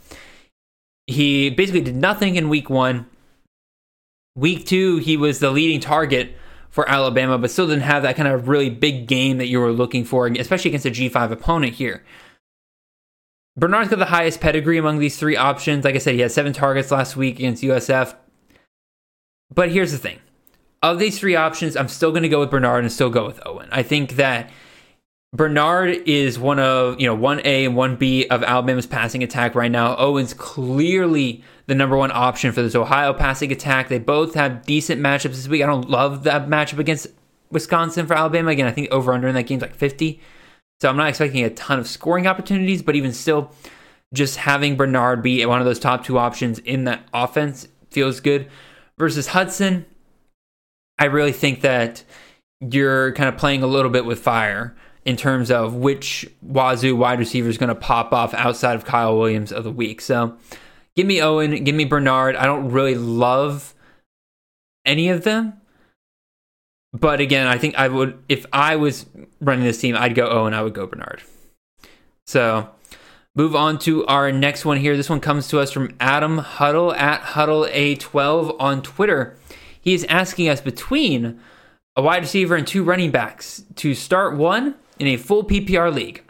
he basically did nothing in week one. Week two, he was the leading target for Alabama, but still didn't have that kind of really big game that you were looking for, especially against a G five opponent here. Bernard's got the highest pedigree among these three options. Like I said, he had seven targets last week against U S F. But here's the thing. Of these three options, I'm still going to go with Bernard and still go with Owen. I think that Bernard is one of, you know, one A and one B of Alabama's passing attack right now. Owen's clearly the number one option for this Ohio passing attack. They both have decent matchups this week. I don't love that matchup against Wisconsin for Alabama. Again, I think over-under in that game is like fifty. So I'm not expecting a ton of scoring opportunities, but even still, just having Bernard be one of those top two options in that offense feels good. Versus Hudson, I really think that you're kind of playing a little bit with fire in terms of which Wazoo wide receiver is going to pop off outside of Kyle Williams of the week. So give me Owen, give me Bernard. I don't really love any of them. But again, I think I would, if I was running this team, I'd go Owen, I would go Bernard. So move on to our next one here. This one comes to us from Adam Huddle at Huddle A twelve on Twitter. He is asking us between a wide receiver and two running backs to start one in a full P P R league.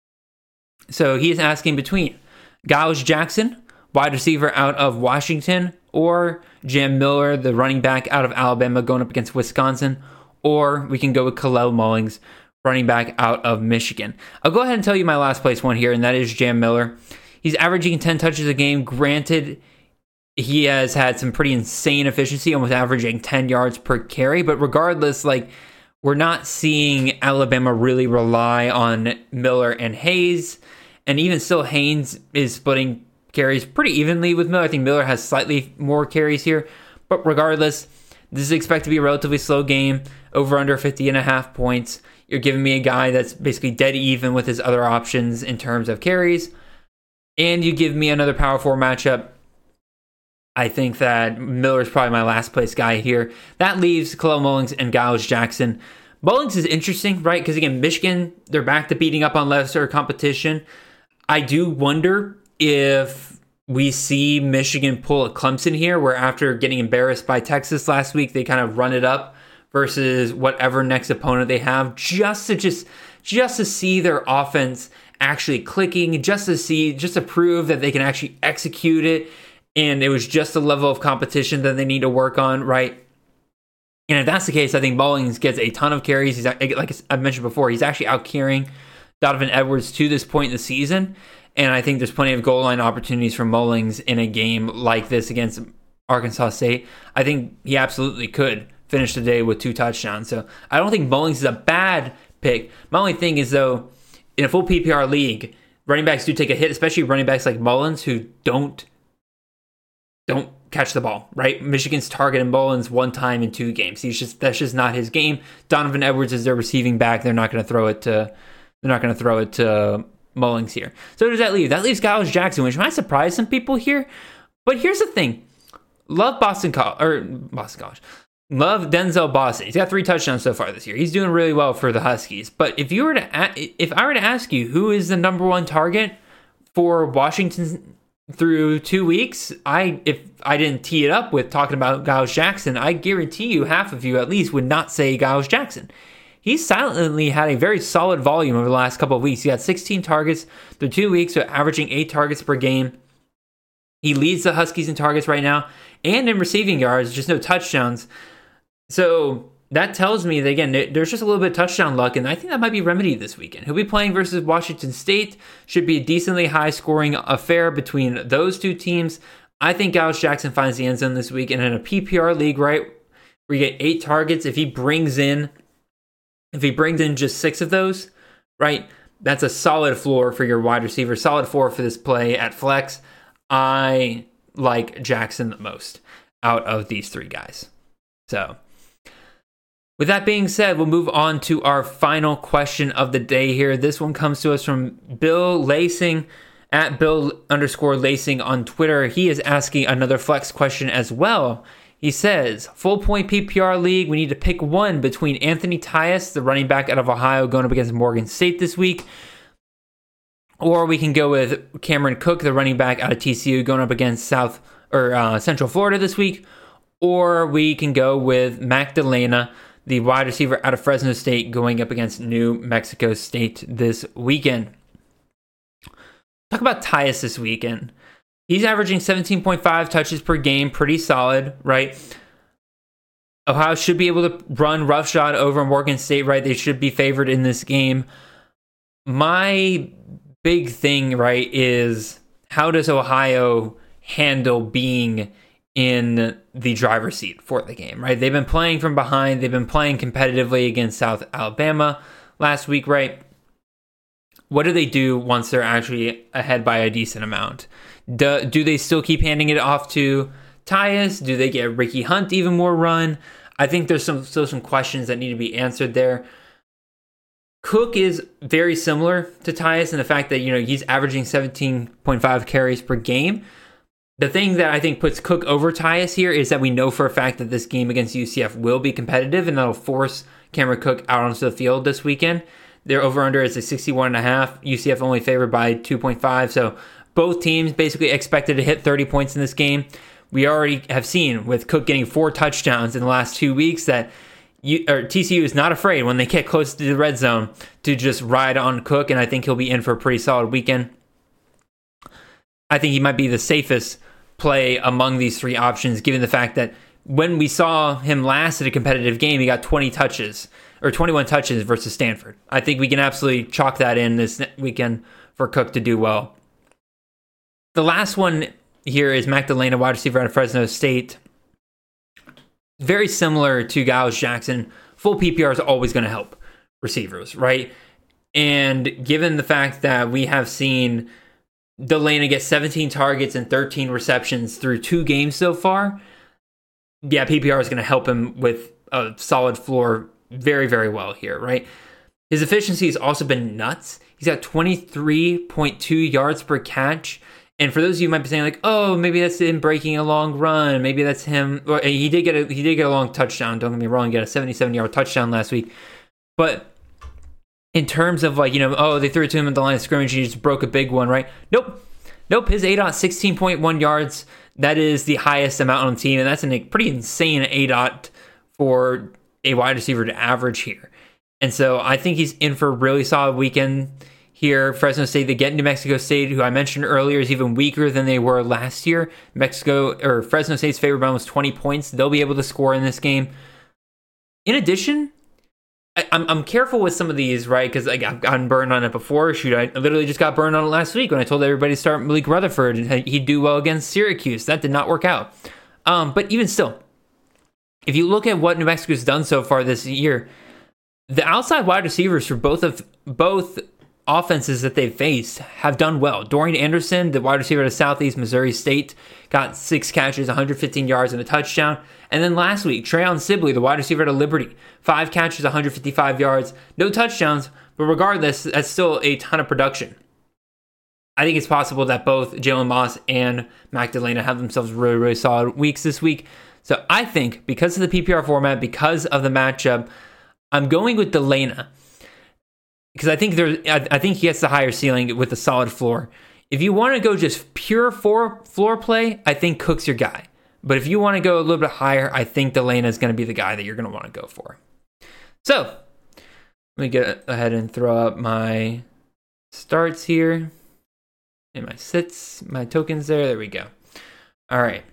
So he is asking between Giles Jackson, wide receiver out of Washington, or Jam Miller, the running back out of Alabama going up against Wisconsin, or we can go with Kalel Mullings, running back out of Michigan. I'll go ahead and tell you my last place one here, and that is Jam Miller. He's averaging ten touches a game. Granted, he has had some pretty insane efficiency, almost averaging ten yards per carry, but regardless, like, we're not seeing Alabama really rely on Miller and Hayes, and even still, Haynes is splitting carries pretty evenly with Miller. I think Miller has slightly more carries here, but regardless, this is expected to be a relatively slow game, over under fifty and a half points. You're giving me a guy that's basically dead even with his other options in terms of carries, and you give me another power four matchup. I think that Miller is probably my last place guy here. That leaves Kalel Mullings and Giles Jackson. Mullings is interesting, right? Because again, Michigan, they're back to beating up on lesser competition. I do wonder if we see Michigan pull a Clemson here, where after getting embarrassed by Texas last week, they kind of run it up versus whatever next opponent they have, just to just just to see their offense actually clicking, just to see, just to prove that they can actually execute it. And it was just a level of competition that they need to work on, right? And if that's the case, I think Mullings gets a ton of carries. He's, like I mentioned before, he's actually out carrying Donovan Edwards to this point in the season. And I think there's plenty of goal line opportunities for Mullings in a game like this against Arkansas State. I think he absolutely could finish the day with two touchdowns. So I don't think Mullings is a bad pick. My only thing is, though, in a full P P R league, running backs do take a hit, especially running backs like Mullins who don't don't catch the ball, right? Michigan's targeted Mullins one time in two games. He's just that's just not his game. Donovan Edwards is their receiving back. They're not going to throw it to they're not going to throw it to Mullings here. So does that leave? That leaves Giles Jackson, which might surprise some people here. But here's the thing: love Boston College or Boston College. Love Denzel Boston. He's got three touchdowns so far this year. He's doing really well for the Huskies. But if you were to if I were to ask you who is the number one target for Washington through two weeks, I if I didn't tee it up with talking about Giles Jackson, I guarantee you half of you at least would not say Giles Jackson. He's silently had a very solid volume over the last couple of weeks. He had sixteen targets through two weeks, so averaging eight targets per game. He leads the Huskies in targets right now and in receiving yards, just no touchdowns. So that tells me that, again, there's just a little bit of touchdown luck, and I think that might be remedied this weekend. He'll be playing versus Washington State. Should be a decently high-scoring affair between those two teams. I think Giles Jackson finds the end zone this week, and in a P P R league, right, where you get eight targets, if he brings in, if he brings in just six of those, right, that's a solid floor for your wide receiver, solid floor for this play at flex. I like Jackson the most out of these three guys. So, with that being said, we'll move on to our final question of the day here. This one comes to us from Bill Lacing at Bill underscore Lacing on Twitter. He is asking another flex question as well. He says, full point P P R league, we need to pick one between Anthony Tyus, the running back out of Ohio, going up against Morgan State this week, or we can go with Cameron Cook, the running back out of T C U, going up against South or uh, Central Florida this week, or we can go with Magdalena, the wide receiver out of Fresno State, going up against New Mexico State this weekend. Talk about Tyus this weekend. He's averaging seventeen point five touches per game, pretty solid, right? Ohio should be able to run roughshod over Morgan State, right? They should be favored in this game. My big thing, right, is how does Ohio handle being in the driver's seat for the game, right? They've been playing from behind. They've been playing competitively against South Alabama last week, right? What do they do once they're actually ahead by a decent amount? Do, do they still keep handing it off to Tyus? Do they get Ricky Hunt even more run? I think there's some still some questions that need to be answered there. Cook is very similar to Tyus in the fact that, you know, he's averaging seventeen point five carries per game. The thing that I think puts Cook over Tyus here is that we know for a fact that this game against U C F will be competitive, and that'll force Cameron Cook out onto the field this weekend. Their over-under is a sixty-one and a half. U C F only favored by two point five, so both teams basically expected to hit thirty points in this game. We already have seen with Cook getting four touchdowns in the last two weeks that you, or T C U is not afraid when they get close to the red zone to just ride on Cook, and I think he'll be in for a pretty solid weekend. I think he might be the safest play among these three options, given the fact that when we saw him last at a competitive game, he got twenty touches, or twenty-one touches versus Stanford. I think we can absolutely chalk that in this weekend for Cook to do well. The last one here is Magdalena, wide receiver out of Fresno State. Very similar to Giles Jackson. Full P P R is always going to help receivers, right? And given the fact that we have seen Delana get seventeen targets and thirteen receptions through two games so far, yeah, P P R is going to help him with a solid floor very, very well here, right? His efficiency has also been nuts. He's got twenty-three point two yards per catch. And for those of you who might be saying, like, oh, maybe that's him breaking a long run. Maybe that's him. Well, he did get a he did get a long touchdown. Don't get me wrong. He got a seventy-seven yard touchdown last week. But in terms of, like, you know, oh, they threw it to him at the line of scrimmage and he just broke a big one, right? Nope. Nope. His A DOT, sixteen point one yards. That is the highest amount on the team. And that's a pretty insane A DOT for a wide receiver to average here. And so I think he's in for a really solid weekend here. Fresno State, they get New Mexico State, who I mentioned earlier is even weaker than they were last year. Mexico or Fresno State's favorite by almost twenty points. They'll be able to score in this game. In addition, I, I'm I'm careful with some of these, right? Because I've gotten burned on it before. Shoot, I literally just got burned on it last week when I told everybody to start Malik Rutherford and he'd do well against Syracuse. That did not work out. Um, but even still, if you look at what New Mexico's done so far this year, the outside wide receivers for both of both offenses that they've faced have done well. Dorian Anderson, the wide receiver of Southeast Missouri State, got six catches, one hundred fifteen yards, and a touchdown. And then last week, Treon Sibley, the wide receiver of Liberty, five catches, one hundred fifty-five yards, no touchdowns, but regardless, that's still a ton of production. I think it's possible that both Jalen Moss and Magdalena have themselves really, really solid weeks this week. So I think because of the P P R format, because of the matchup, I'm going with Delana. Because I think there, I think he gets the higher ceiling with a solid floor. If you want to go just pure floor floor play, I think Cook's your guy. But if you want to go a little bit higher, I think Delana is going to be the guy that you're going to want to go for. So let me get ahead and throw up my starts here and my sits, my tokens there. There we go. All right.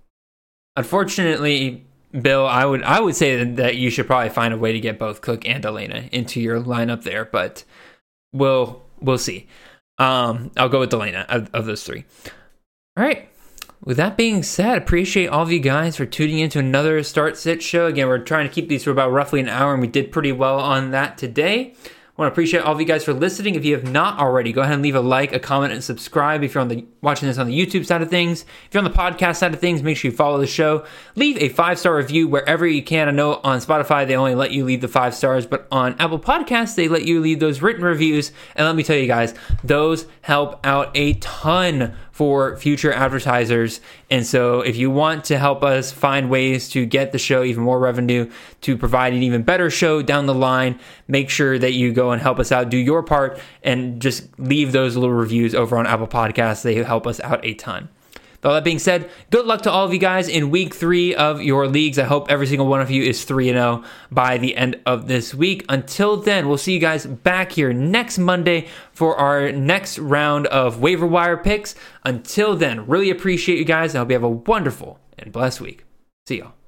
Unfortunately, Bill, I would I would say that you should probably find a way to get both Cook and Delana into your lineup there, but we'll we'll see. Um, I'll go with Delana of, of those three. All right. With that being said, appreciate all of you guys for tuning into another Start Sit show. Again, we're trying to keep these for about roughly an hour, and we did pretty well on that today. I want to appreciate all of you guys for listening. If you have not already, go ahead and leave a like, a comment, and subscribe if you're on the watching this on the YouTube side of things. If you're on the podcast side of things, make sure you follow the show. Leave a five-star review wherever you can. I know on Spotify, they only let you leave the five stars, but on Apple Podcasts, they let you leave those written reviews. And let me tell you guys, those help out a ton for future advertisers. And so if you want to help us find ways to get the show even more revenue, to provide an even better show down the line, make sure that you go and help us out, do your part, and just leave those little reviews over on Apple Podcasts. They help us out a ton. With all that being said, good luck to all of you guys in week three of your leagues. I hope every single one of you is three and oh by the end of this week. Until then, we'll see you guys back here next Monday for our next round of waiver wire picks. Until then, really appreciate you guys. I hope you have a wonderful and blessed week. See y'all.